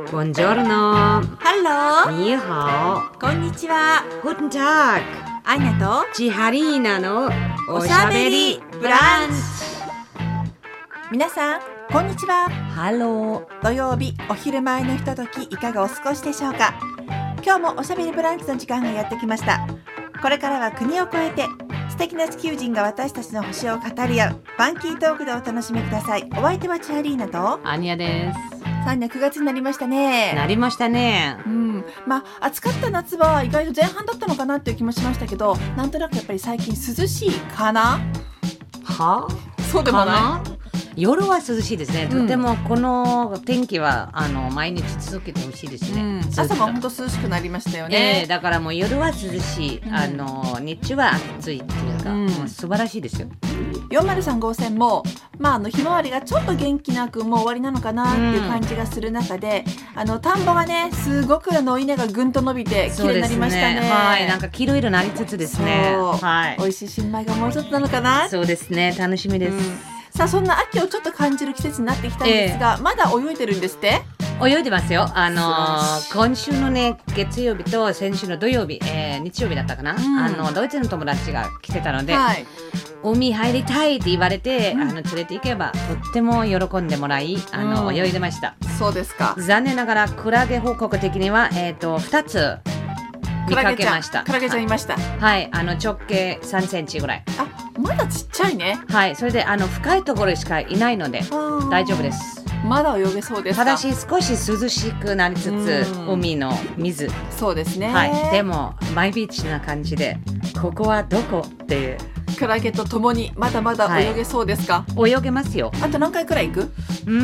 Buongiorno. Hello. にはこんにちは。 Guten Tag. アイナとチハリーナのおしゃべりブランチ。皆さん、こんにちは。 ハロー。 土曜日お昼前のひとときいかがお過ごしでしょうか。今日もおしゃべりブランチの時間がやってきました。これからは国を越えて素敵な地球人が私たちの星を語り合うファンキートークでお楽しみください。お相手はチハリーナとアニヤです。 さあね、9月になりましたね。 なりましたね。 まあ暑かった夏は意外と前半だったのかなっていう気もしましたけど、なんとなくやっぱり最近涼しいかな。 は？ そうでもない。 夜は涼しいですね。とてもこの天気は毎日続けてほしいですね。 朝も本当涼しくなりましたよね。 だからもう夜は涼しい、日中は暑いっていうか、もう素晴らしいですよ。 403号線も、ひまわりがちょっと元気なくもう終わりなのかなっていう感じがする中で、田んぼがねすごく稲がぐんと伸びて綺麗になりましたね。 はい、なんか黄色いなりつつですね。はい、 美味しい新米がもうちょっとなのかな。 そうですね、楽しみです。 さあそんな秋をちょっと感じる季節になってきたんですが、まだ泳いでるんですって。 泳いでますよ。今週のね月曜日と先週の土曜日、日曜日だったかな、ドイツの友達が来てたので、海入りたいって言われて、連れて行けばとっても喜んでもらい泳いでました。 そうですか。 残念ながらクラゲ報告的には2つ見かけました。 クラゲちゃんいました。 はい、直径3センチぐらい。 まだちっちゃいね。 はい、それで深いところしかいないので大丈夫です。 まだ泳げそうですか。 ただし少し涼しくなりつつ、海の水。 そうですね。 はい、でもマイビーチな感じで、ここはどこっていう。 クラゲとともにまだまだ泳げそうですか。 泳げますよ。 あと何回くらい行く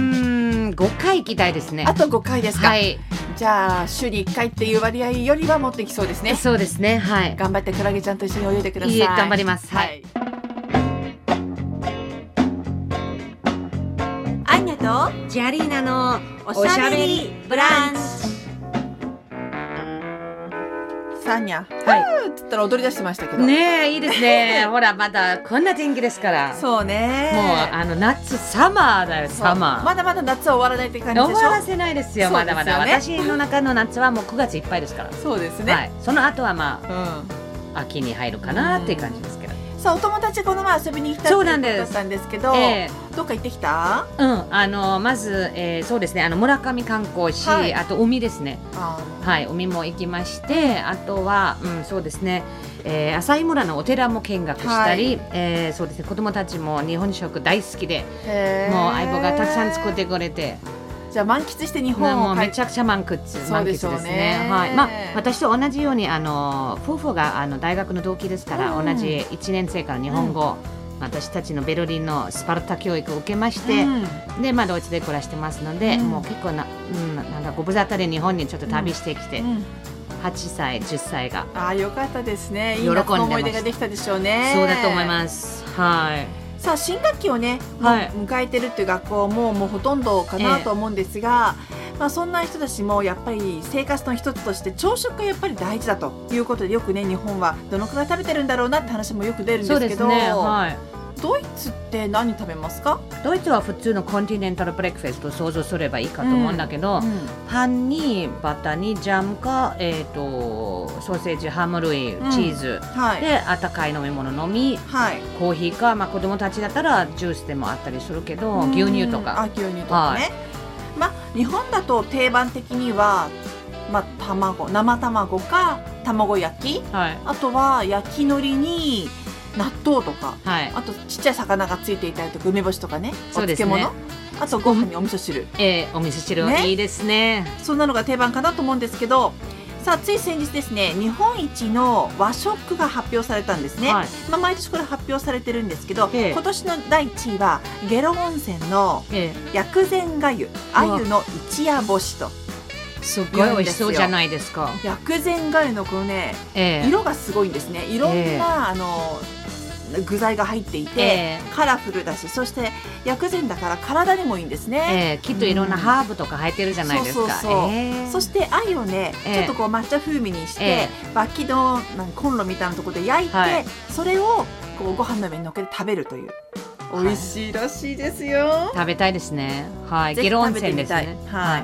？5回行きたいですね。 あと5回ですか。 はい。 じゃあ週に1回っていう割合よりは持ってきそうですね。 そうですね。はい。 頑張ってクラゲちゃんと一緒に泳いでください。 頑張ります。はい。 アンニャとジャリーナのおしゃべりブランチ。サンニャ、はいって言ったら踊り出してましたけどね。いいですね。ほらまだこんな天気ですから。 そうね。 もう夏サマーだよ。サマー。 まだまだ夏は終わらないって感じでしょ。 終わらせないですよ。まだまだ。私の中の夏はもう9月いっぱいですから。 そうですね。 はい。その後は秋に入るかなっていう感じですけど。 さあお友達この前遊びに来たっていうことだったんですけど、どっか行ってきた？ まず、そうですね、村上観光市、あと海ですね。はい、海も行きまして、あとは、そうですね、朝日村のお寺も見学したり、そうですね、子供たちも日本食大好きで、もう相棒がたくさん作ってくれて。 じゃあ満喫して日本をもうめちゃくちゃ満喫ですね。はい。私と同じように夫婦が大学の同期ですから、同じ1年生から日本語、私たちのベルリンのスパルタ教育を受けまして、でドイツで暮らしてますので、もう結構なんかご無沙汰で日本にちょっと旅してきて、8歳10歳がよかったですね。いい夏の思い出ができたでしょうね。 そうだと思います。はい。 さあ新学期をね、迎えてるっていう学校もうほとんどかなと思うんですが、そんな人たちもやっぱり生活の一つとして朝食がやっぱり大事だということで、よくね日本はどのくらい食べてるんだろうなって話もよく出るんですけど、ドイツって何食べますか？ ドイツは普通のコンティネンタルブレックファストを想像すればいいかと思うんだけど、パンにバターにジャムか、ソーセージ、ハム類、チーズ、で温かい飲み物飲み、コーヒーか、子供たちだったらジュースでもあったりするけど、牛乳とか。 牛乳とかね。日本だと定番的には、生卵か卵焼き、あとは焼き海苔に納豆とか、あとちっちゃい魚がついていたりとか、梅干しとかね、お漬物、あとご飯にお味噌汁、 お味噌汁いいですね。 そんなのが定番かなと思うんですけど、さあつい先日ですね、日本一の和食が発表されたんですね。毎年これ発表されてるんですけど、今年の第1位は下呂温泉の薬膳がゆ、鮎の一夜干しと。 すごい美味しそうじゃないですか。 薬膳がゆのこのね、色がすごいんですね。いろんな具材が入っていて、カラフルだし、そして薬膳だから体にもいいんですね。 きっといろんなハーブとか入ってるじゃないですか。 そして鮎をね、ちょっとこう抹茶風味にして、薪のコンロみたいなところで焼いて、それをこうご飯の上に乗っけて食べるという。美味しいらしいですよ。 食べたいですね。はい。下呂温泉ですね。 はい。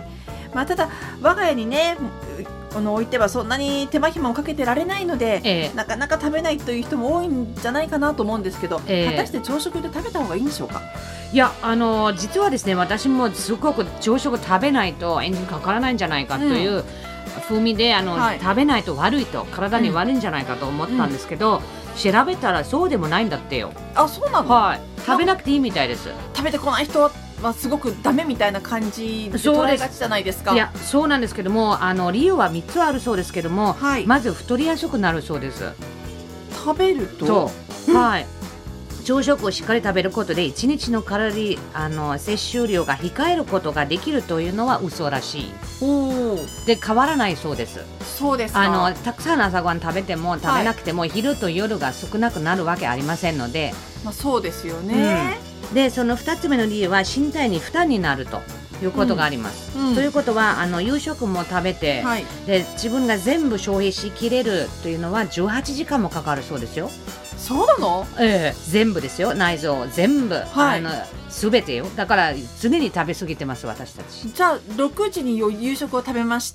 ただ我が家にね置いてはそんなに手間暇をかけてられないので、なかなか食べないという人も多いんじゃないかなと思うんですけど、果たして朝食で食べた方がいいんでしょうか？ いや実はですね、私もすごく朝食食べないとエンジンかからないんじゃないかという風味で食べないと悪いと、体に悪いんじゃないかと思ったんですけど、調べたらそうでもないんだってよ。 あ、そうなの？ はい、食べなくていいみたいです。 食べてこない人はすごくダメみたいな感じで捉えがちじゃないですか。 いや、そうなんですけども、理由は3つあるそうですけども、まず太りやすくなるそうです。 食べると、 はい、朝食をしっかり食べることで1日のカロリー摂取量が控えることができるというのは嘘らしい。で、変わらないそうです。 そうですか。 たくさん朝ごはん食べても食べなくても、昼と夜が少なくなるわけありませんので、 そうですよね。 で、その2つ目の理由は身体に負担になるということがあります。ということは夕食も食べて、で自分が全部消費しきれるというのは18時間もかかるそうですよ。 そうなの？ 全部ですよ、内臓全部、全てよ。だから常に食べ過ぎてます、私たち。 じゃあ6時に夕食を食べました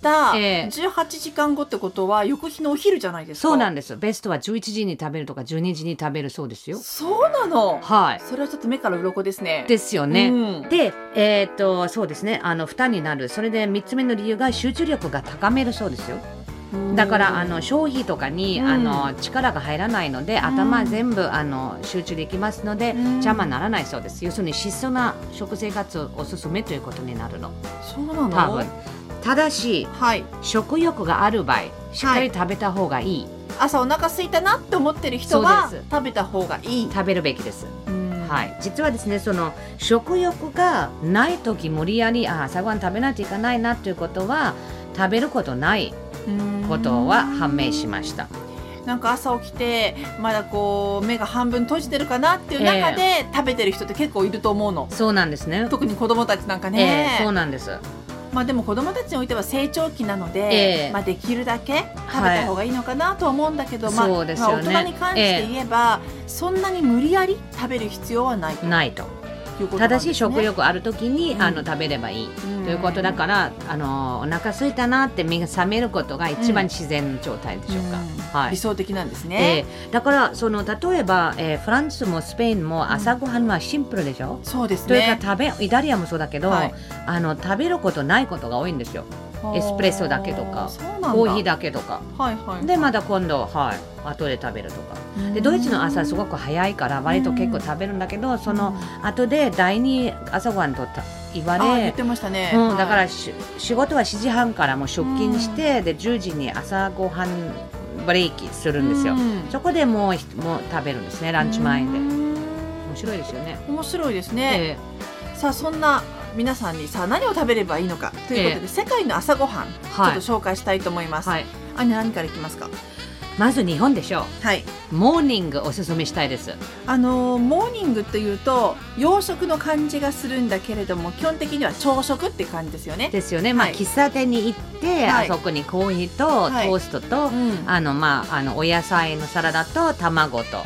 、18時間後ってことは翌日のお昼じゃないですか。 そうなんです。ベストは11時に食べるとか12時に食べるそうですよ。 そうなの？ はい。 それはちょっと目から鱗ですね。 ですよね。で、そうですね、負担になる。それで3つ目の理由が集中力が高めるそうですよ。だから消費とかに力が入らないので、頭全部集中できますので、邪魔にならないそうです。要するに質素な食生活をおすすめということになるの。 そうなの？ 多分。ただし、食欲がある場合、しっかり食べた方がいい。 朝お腹空いたなって思ってる人は食べた方がいい。 食べるべきです。はい、実はですね、その食欲がないとき無理やり朝ごはん食べないといけないなということは、食べることないことは判明しました。 なんか朝起きてまだこう目が半分閉じてるかなっていう中で食べてる人って結構いると思うの。 そうなんですね。 特に子供たちなんかね。 そうなんです。 でも子供たちにおいては成長期なので、できるだけ食べた方がいいのかなと思うんだけど、大人に関して言えば、そんなに無理やり食べる必要はないと。ただし食欲あるときに食べればいいということだから、お腹空いたなって目が覚めることが一番自然の状態でしょうか。理想的なんですね。 だから例えば、フランスもスペインも朝ごはんはシンプルでしょ。 そうですね。 というかイタリアもそうだけど、食べることないことが多いんですよ。エスプレッソだけとかコーヒーだけとか、でまだ今度後で食べるとかで、ドイツの朝すごく早いから割と結構食べるんだけど、その後で第2朝ごはんと言われ、 言ってましたね。 だから仕事は7時半からもう出勤して、で10時に朝ごはんブレーキするんですよ。そこでもう食べるんですね、ランチ前で。面白いですよね。 面白いですね。さあ、そんな皆さんに何を食べればいいのかということで、世界の朝ごはんちょっと紹介したいと思います。何からいきますか？ まず日本でしょう。モーニングおすすめしたいです。 モーニングというと洋食の感じがするんだけれども、基本的には朝食って感じですよね。 ですよね。喫茶店に行って、あそこにコーヒーとトーストと、お野菜のサラダと卵と、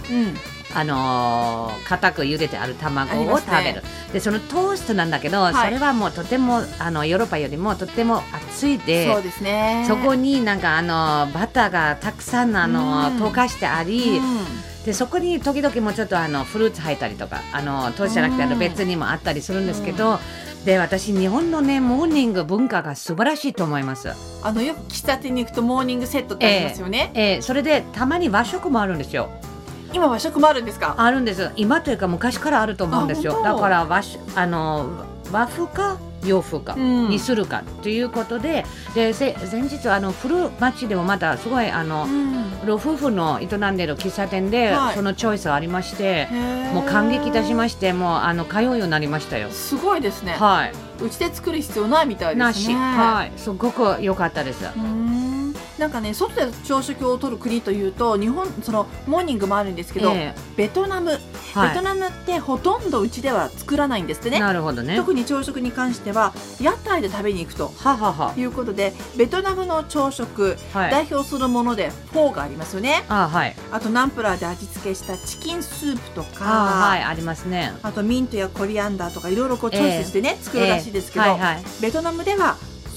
固く茹でてある卵を食べる。でそのトーストなんだけど、それはもうとてもヨーロッパよりもとても熱いで、 そうですね。 そこになんかバターがたくさん溶かしてあり、でそこに時々もうちょっとフルーツ入ったりとか、トーストじゃなくて別にもあったりするんですけど、で私日本のねモーニング文化が素晴らしいと思います。よく喫茶店に行くとモーニングセットってありますよね。 それでたまに和食もあるんですよ。 今和食もあるんですか？ あるんです。今というか昔からあると思うんですよ。だから和風か洋風かにするかということで、で前日古町でもまたすごい老夫婦の営んでいる喫茶店で、そのチョイスありまして、もう感激いたしまして、もう通うようになりましたよ。 すごいですね。うちで作る必要ないみたいですね。 すごく良かったです。 なんかね、外で朝食をとる国というと日本モーニングもあるんですけど、ベトナムってほとんどうちでは作らないんですってね。 なるほどね。 特に朝食に関しては屋台で食べに行くということで、ベトナムの朝食、代表するものでフォーがありますよね。あとナンプラーで味付けしたチキンスープとか、 ありますね。 あとミントやコリアンダーとかいろいろチョイスしてね、作るらしいですけど、ベトナムでは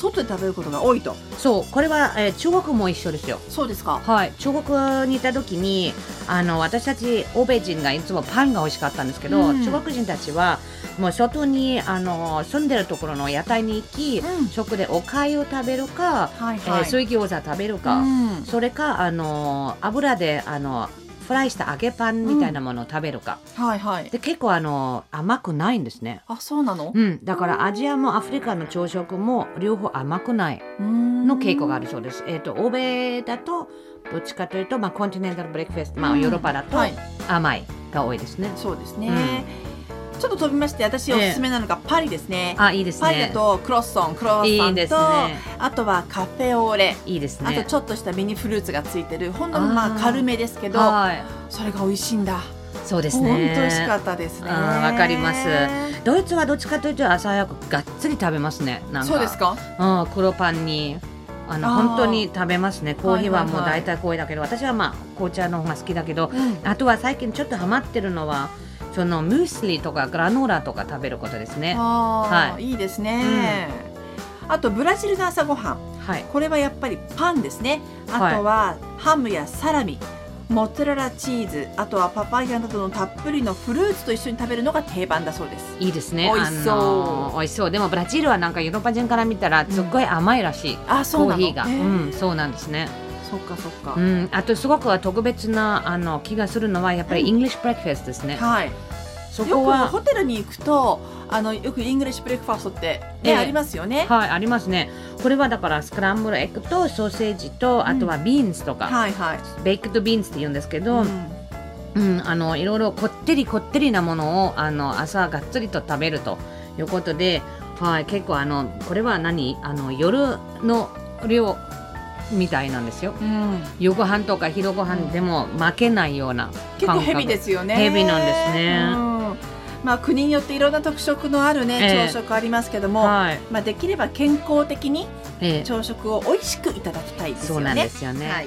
外で食べることが多いと。 そう、これは、中国も一緒ですよ。 そうですか。 はい、中国にいた時に私たち欧米人がいつもパンが美味しかったんですけど、中国人たちはもう外に住んでるところの屋台に行き、そこでお粥を食べるか、水餃子食べるか、それか油でフライした揚げパンみたいなものを食べるか、で結構甘くないんですね。 あ、そうなの？ だからアジアもアフリカの朝食も両方甘くないの傾向があるそうです。欧米だとどっちかというと、コンティネンタルブレックファスト、ヨーロッパだと甘いが多いですね。 そうですね。ちょっと飛びまして、私おすすめなのがパリですね。 あ、いいですね。 パリだとクロワッサンと、 いいですね、 あとはカフェオレ、 いいですね。 あとちょっとしたミニフルーツがついてる、ほんとに軽めですけど、それが美味しいんだ。 そうですね。 本当美味しかったですね。 わかります。ドイツはどっちかというと朝早くがっつり食べますね。なんかそうですか。 黒パンに本当に食べますね。コーヒーはもう大体コーヒーだけど、私は紅茶の方が好きだけど、あとは最近ちょっとハマってるのはそのムースリとかグラノーラとか食べることですね。 いいですね。あとブラジルの朝ごはん、これはやっぱりパンですね。あとはハムやサラミ、モッツァレラチーズ、あとはパパイヤなどのたっぷりのフルーツと一緒に食べるのが定番だそうです。 いいですね。 美味しそう。 美味しそう。でもブラジルはなんかヨーロッパ人から見たらすっごい甘いらしい。コーヒーが。そうなんですね。 そっかそっか。 あとすごく特別な気がするのはやっぱりイングリッシュブレックファストですね。 そこはよくホテルに行くとよくイングリッシュブレックファストってありますよね。 ありますね。これはだからスクランブルエッグとソーセージと、あとはビーンズとか、ベイクドビーンズって言うんですけど、いろいろこってりなものを朝がっつりと食べるということで、結構これは夜の量みたいなんですよ。夕ご飯とか昼ご飯でも負けないような結構ヘビですよね。 ヘビなんですね。 国によっていろんな特色のある朝食ありますけども、できれば健康的に朝食を美味しくいただきたいですよね。 そうなんですよね。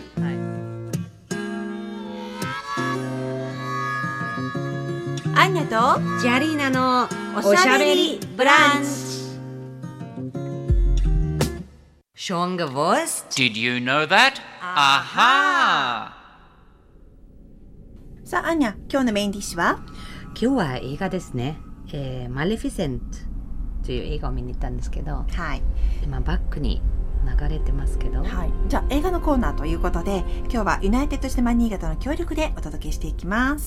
アンナとジャリーナのおしゃべりブランチ。 Schon gewusst? Did you know that? Aha! さあ、アンニャ、今日のメインディッシュは？ 今日は映画ですね。マレフィセントという映画を見に行ったんですけど、今バックに流れてますけど、 じゃあ映画のコーナーということで、今日はユナイテッドシネマ新潟の協力でお届けしていきます。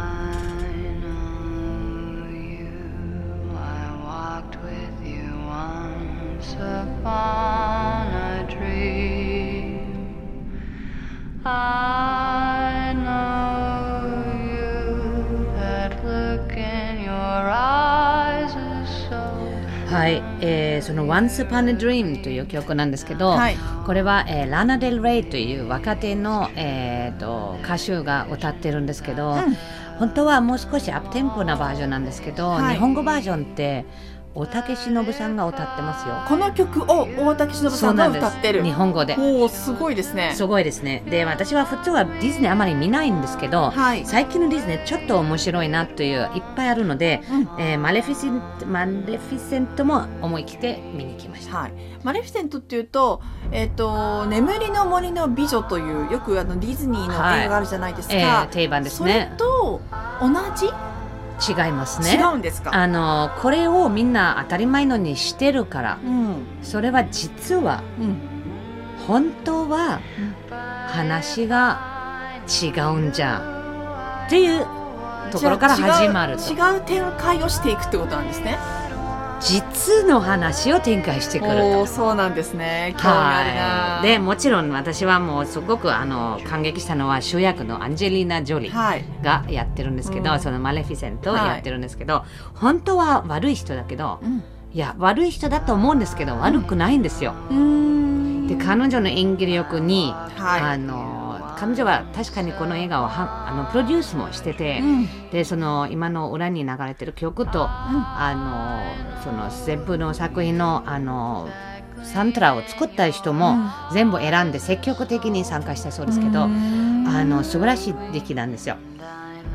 その Once Upon a Dream という曲なんですけど、これは、ラナ・デル・レイという若手の、歌手が歌ってるんですけど、本当はもう少しアップテンポなバージョンなんですけど、日本語バージョンって大竹しのぶさんが歌ってますよ。 この曲を大竹しのぶさんが歌ってる。 日本語で。 すごいですね。 すごいですね。で、私は普通はディズニーあまり見ないんですけど、最近のディズニーちょっと面白いなといういっぱいあるので、マレフィセントも思い切って見に来ました。 マレフィセントっていうと、眠りの森の美女というよくディズニーの映画があるじゃないですか。 定番ですね。 それと同じ？ 違いますね。 違うんですか？ これをみんな当たり前のにしてるから、それは実は、本当は話が違うんじゃっていうところから始まると。 違う展開をしていくってことなんですね。 実の話を展開してくると。 そうなんですね。興味あるな。 でもちろん私はもうすごく感激したのは主役のアンジェリーナ・ジョリーがやってるんですけど、そのマレフィセントをやってるんですけど、本当は悪い人だけど、いや悪い人だと思うんですけど、悪くないんですよ。で彼女の演技力に、彼女は確かにこの映画をプロデュースもしてて、でその今の裏に流れてる曲と、その全部の作品のサントラを作った人も全部選んで積極的に参加したそうですけど、素晴らしい出来なんですよ。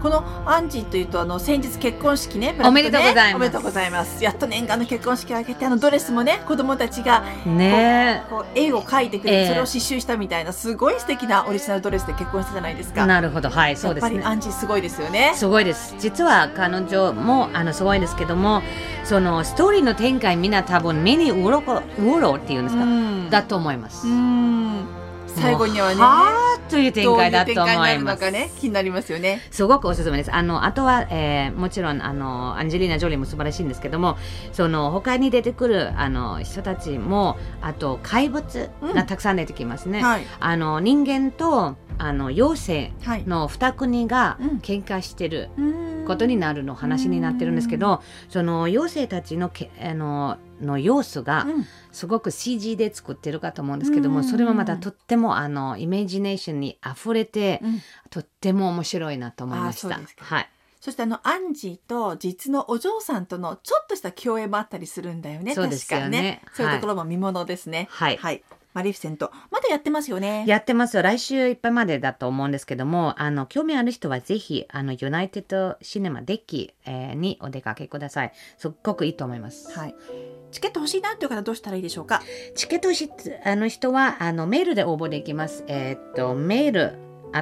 このアンジーというと先日結婚式ね、 おめでとうございます。 おめでとうございます。やっと念願の結婚式を挙げてドレスもね、子供たちがねこう絵を描いてくれて、それを刺繍したみたいなすごい素敵なオリジナルドレスで結婚したじゃないですか。 なるほど、はい、そうですね。 やっぱりアンジーすごいですよね。 すごいです。実は彼女もすごいですけども、そのストーリーの展開みんな多分目にうろっていうんですか、だと思います。 最後にはね、 という展開だと思います。どういう展開になるのかね、気になりますよね。 すごくおすすめです。あとは、もちろんアンジェリーナ・ジョリーも素晴らしいんですけども、その他に出てくる人たちも、あと怪物がたくさん出てきますね。人間と妖精の2国が喧嘩してることになるの話になってるんですけど、その妖精たちの様子がすごく CG で作ってるかと思うんですけども、それもまたとってもイメージネーションにあふれて、とっても面白いなと思いました。はい。 そしてアンジーと実のお嬢さんとのちょっとした共演もあったりするんだよね。 そうですよね。 確かね。そういうところも見ものですね。 はい。 マリフィセントまだやってますよね。 やってますよ。来週いっぱいまでだと思うんですけども、興味ある人はぜひユナイテッドシネマデッキ、にお出かけください。すっごくいいと思います。 はい。チケット欲しいなという方どうしたらいいでしょうか。 チケット欲しい人はメールで応募できます。メール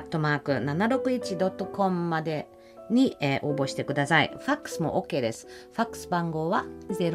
@761.com までに、応募してください。ファックスも OK です。ファックス番号は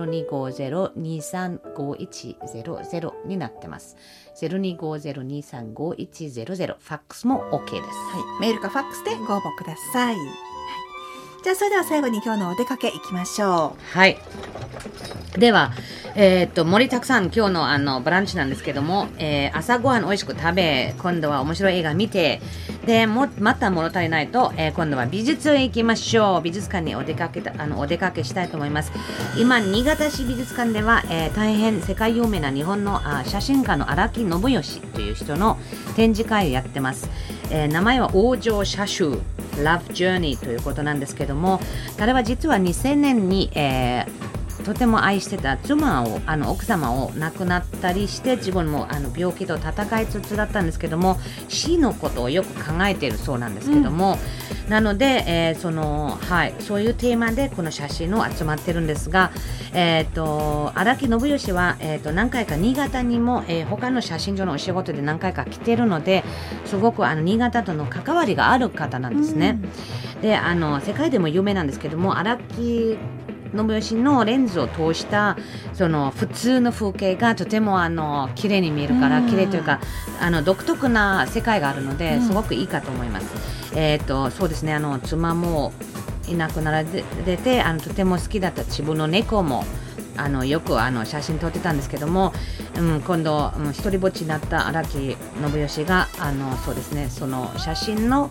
0250-235100 になってます。0250-235100 ファックスも OK です。 はい、メールかファックスでご応募ください。はい、じゃあそれでは最後に今日のお出かけいきましょう。 はい。では、盛りだくさん今日のブランチなんですけども、朝ごはん美味しく食べ、今度は面白い映画見て、でまた物足りないと、今度は美術へ行きましょう。美術館にお出かけしたいと思います。今新潟市美術館では、大変世界有名な日本の写真家の荒木信義という人の展示会をやってます。名前は往生写集 Love Journey ということなんですけども、彼は実は2000年に、とても愛してた妻を奥様を亡くなったりして、自分も病気と戦いつつだったんですけども、死のことをよく考えているそうなんですけども、なので、そういうテーマでこの写真を集まってるんですが、荒木信義は、何回か新潟にも、他の写真所のお仕事で何回か来てるので、すごく新潟との関わりがある方なんですね。で世界でも有名なんですけども、荒木信義のレンズを通したその普通の風景がとても綺麗に見えるから、綺麗というか独特な世界があるので、すごくいいかと思います。そうですね、妻もいなくなられてとても好きだった自分の猫もよく写真撮ってたんですけども、今度一人ぼっちになった荒木信義がそうですね、その写真の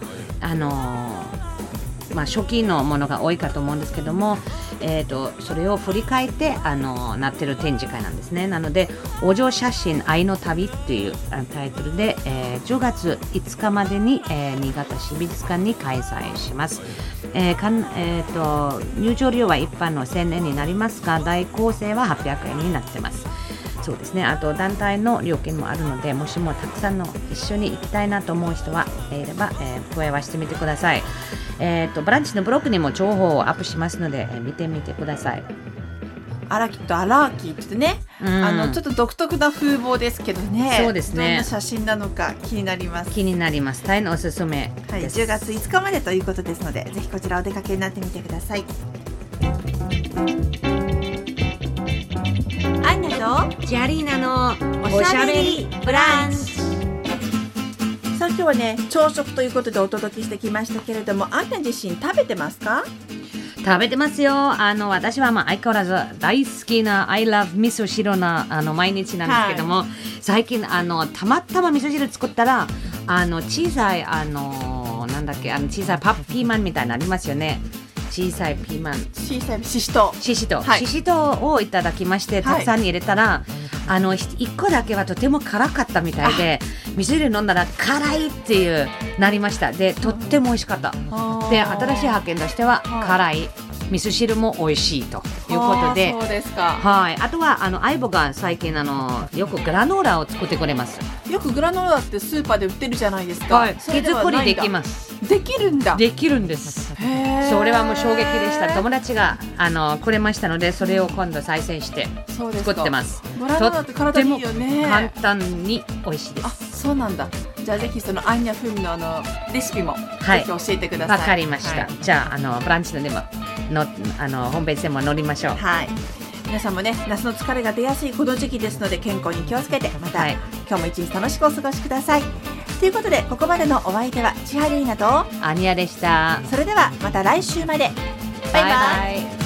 初期のものが多いかと思うんですけども、それを振り返ってなってる展示会なんですね。なので往生写真愛の旅っていうタイトルで、10月5日までに、新潟市美術館に開催します。入場料は一般の1000円になりますが、大構成は800円になってます。そうですね、あと団体の料金もあるので、もしもたくさんの一緒に行きたいなと思う人はいれば、問い合わせてみてください。ブランチのブログにも情報をアップしますので、見てみてください。 荒木とアラーキーってね、ちょっと独特な風貌ですけどね。 そうですね。 どんな写真なのか気になります。 気になります。大変おすすめです。 10月5日までということですので、ぜひこちらお出かけになってみてください。アンナとジャリーナのおしゃべりブランチ。 さあ今日はね、朝食ということでお届けしてきましたけれども、アンナ自身食べてますか？ 食べてますよ。私は相変わらず大好きな I love 味噌汁な毎日なんですけども、最近たまたま味噌汁作ったら小さいなんだっけ、小さいピーマンみたいなのありますよね。小さいピーマン、 小さいシシトウ、 シシトウをいただきまして、たくさんに入れたら、1個だけはとても辛かったみたいで、味噌汁飲んだら辛いっていうなりました。でとっても美味しかった。で新しい発見としては、辛い味噌汁も美味しいということで、 そうですか。 はい。あとは相棒が最近よくグラノーラを作ってくれます。 よくグラノーラってスーパーで売ってるじゃないですか。 はい、手作りできます。 できるんだ。 できるんです。 それはもう衝撃でした。友達がくれましたので、それを今度再生して作ってます。 とっても簡単に美味しいです。 そうなんだ。じゃあぜひそのアンニャ風味のレシピもぜひ教えてください。 わかりました。じゃあブランチのでものホームページでも乗りましょう。 はい。皆さんもね、夏の疲れが出やすいこの時期ですので、健康に気をつけて、また、今日も一日楽しくお過ごしください。ということで、ここまでのお相手は千春里奈とアニヤでした。 それではまた来週まで。バイバイ。